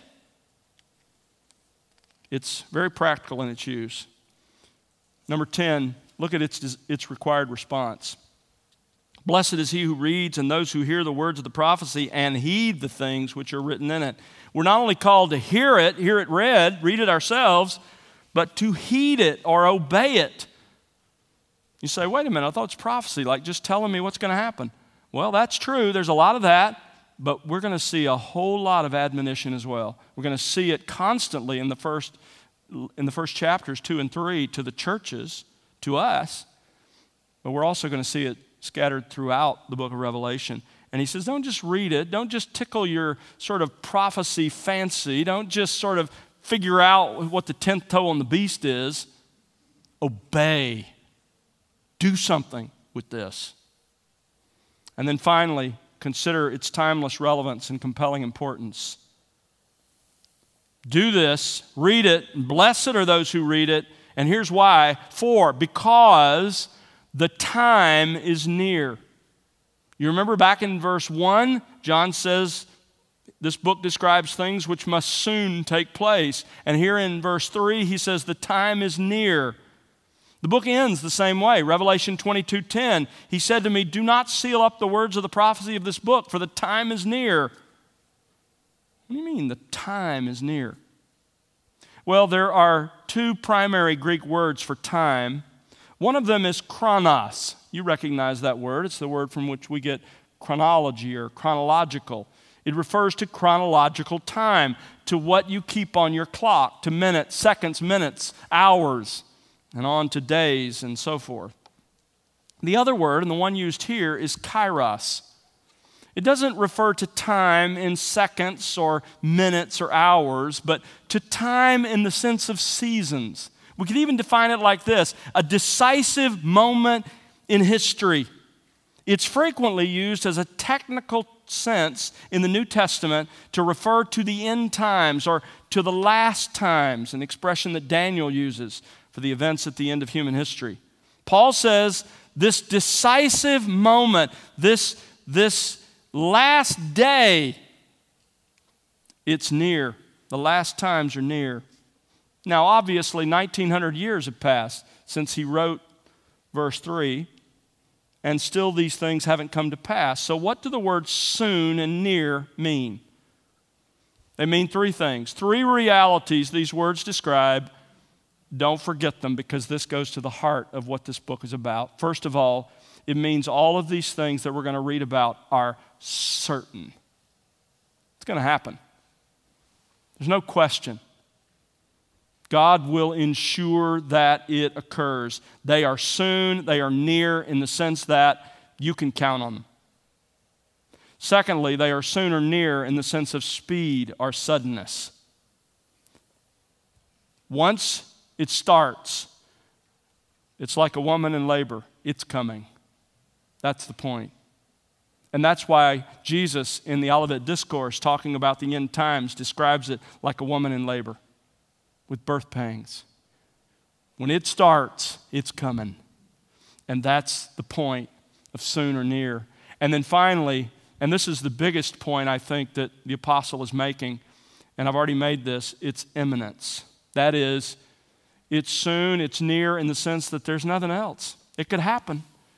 It's very practical in its use. Number ten, look at its, its required response. Blessed is he who reads and those who hear the words of the prophecy and heed the things which are written in it. We're not only called to hear it, hear it read, read it ourselves, but to heed it or obey it. You say, wait a minute, I thought it's prophecy, like just telling me what's going to happen. Well, that's true. There's a lot of that, but we're going to see a whole lot of admonition as well. We're going to see it constantly in the first in the first chapters, two and three, to the churches, to us, but we're also going to see it scattered throughout the book of Revelation. And he says, don't just read it. Don't just tickle your sort of prophecy fancy. Don't just sort of figure out what the tenth toe on the beast is. Obey. Do something with this. And then finally, consider its timeless relevance and compelling importance. Do this, read it, and blessed are those who read it. And here's why. For, because the time is near. You remember back in verse one, John says this book describes things which must soon take place. And here in verse three, he says the time is near. The book ends the same way. Revelation twenty-two ten, he said to me, do not seal up the words of the prophecy of this book, for the time is near. What do you mean the time is near? Well, there are two primary Greek words for time. One of them is chronos. You recognize that word. It's the word from which we get chronology or chronological. It refers to chronological time, to what you keep on your clock, to minutes, seconds, minutes, hours, and on to days and so forth. The other word, and the one used here, is kairos. It doesn't refer to time in seconds or minutes or hours, but to time in the sense of seasons. We could even define it like this: a decisive moment in history. It's frequently used as a technical sense in the New Testament to refer to the end times or to the last times, an expression that Daniel uses for the events at the end of human history. Paul says this decisive moment, this, this last day, it's near. The last times are near. Now, obviously, nineteen hundred years have passed since he wrote verse three, and still these things haven't come to pass. So what do the words soon and near mean? They mean three things. Three realities these words describe. Don't forget them, because this goes to the heart of what this book is about. First of all, it means all of these things that we're going to read about are certain. It's going to happen. There's no question. God will ensure that it occurs. They are soon, they are near in the sense that you can count on them. Secondly, they are soon or near in the sense of speed or suddenness. Once it starts, it's like a woman in labor. It's coming. That's the point. And that's why Jesus, in the Olivet Discourse, talking about the end times, describes it like a woman in labor with birth pangs. When it starts, it's coming. And that's the point of soon or near. And then finally, and this is the biggest point I think that the apostle is making, and I've already made this, it's imminence. That is, it's soon, it's near in the sense that there's nothing else. It could happen.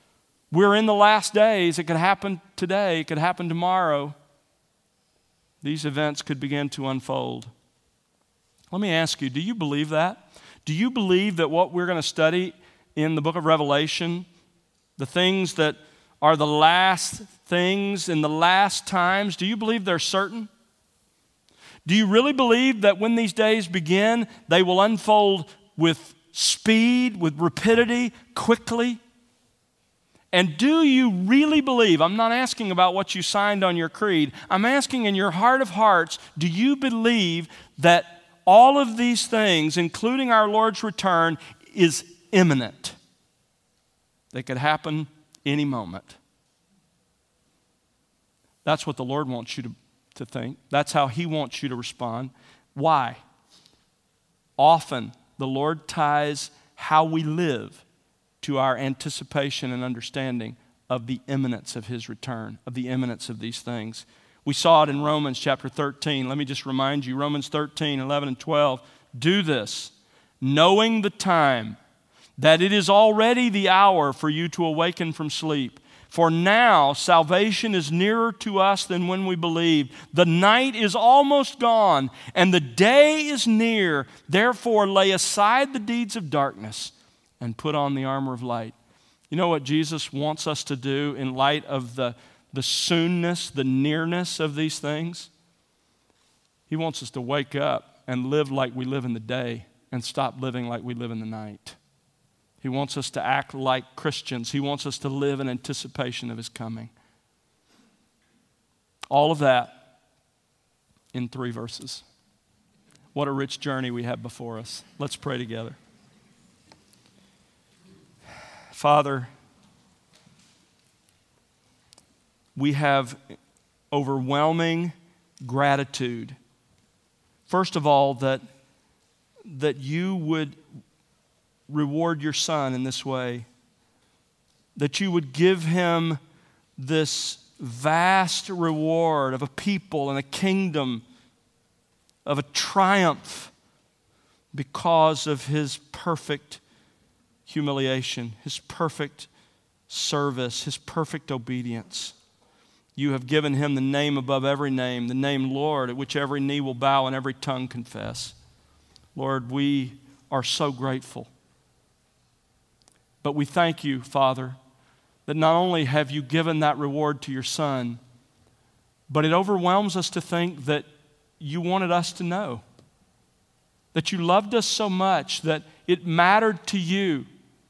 We're in the last days. It could happen today. It could happen tomorrow. These events could begin to unfold. Let me ask you, do you believe that? Do you believe that what we're going to study in the book of Revelation, the things that are the last things in the last times, do you believe they're certain? Do you really believe that when these days begin, they will unfold with speed, with rapidity, quickly? And do you really believe, I'm not asking about what you signed on your creed, I'm asking in your heart of hearts, do you believe that all of these things, including our Lord's return, is imminent? They could happen any moment. That's what the Lord wants you to, to think. That's how He wants you to respond. Why? Often the Lord ties how we live to our anticipation and understanding of the imminence of His return, of the imminence of these things. We saw it in Romans chapter thirteen. Let me just remind you, Romans thirteen, eleven, and twelve. Do this, knowing the time, that it is already the hour for you to awaken from sleep. For now salvation is nearer to us than when we believed. The night is almost gone, and the day is near. Therefore lay aside the deeds of darkness and put on the armor of light. You know what Jesus wants us to do in light of the, the soonness, the nearness of these things? He wants us to wake up and live like we live in the day and stop living like we live in the night. He wants us to act like Christians. He wants us to live in anticipation of His coming. All of that in three verses. What a rich journey we have before us. Let's pray together. Father, we have overwhelming gratitude. First of all, that, that you would reward your Son in this way, that you would give Him this vast reward of a people and a kingdom, of a triumph because of His perfect humiliation, His perfect service, His perfect obedience. You have given Him the name above every name, the name Lord, at which every knee will bow and every tongue confess. Lord, we are so grateful. But we thank you, Father, that not only have you given that reward to your Son, but it overwhelms us to think that you wanted us to know, that you loved us so much that it mattered to you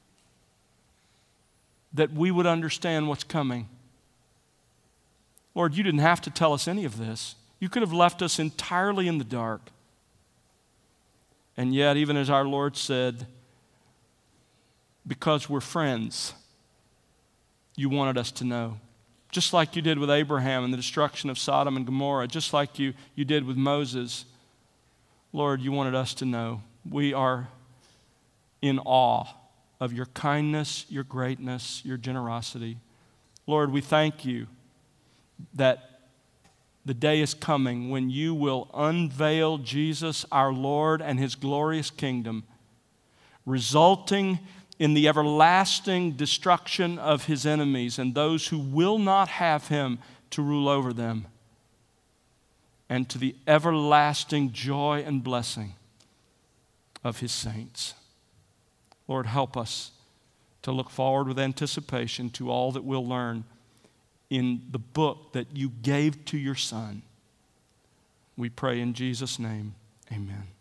that we would understand what's coming. Lord, you didn't have to tell us any of this. You could have left us entirely in the dark. And yet, even as our Lord said, because we're friends, you wanted us to know. Just like you did with Abraham and the destruction of Sodom and Gomorrah, just like you, you did with Moses, Lord, you wanted us to know. We are in awe of your kindness, your greatness, your generosity. Lord, we thank you that the day is coming when you will unveil Jesus, our Lord, and His glorious kingdom, resulting in the everlasting destruction of His enemies and those who will not have Him to rule over them, and to the everlasting joy and blessing of His saints. Lord, help us to look forward with anticipation to all that we'll learn in the book that you gave to your Son. We pray in Jesus' name, amen.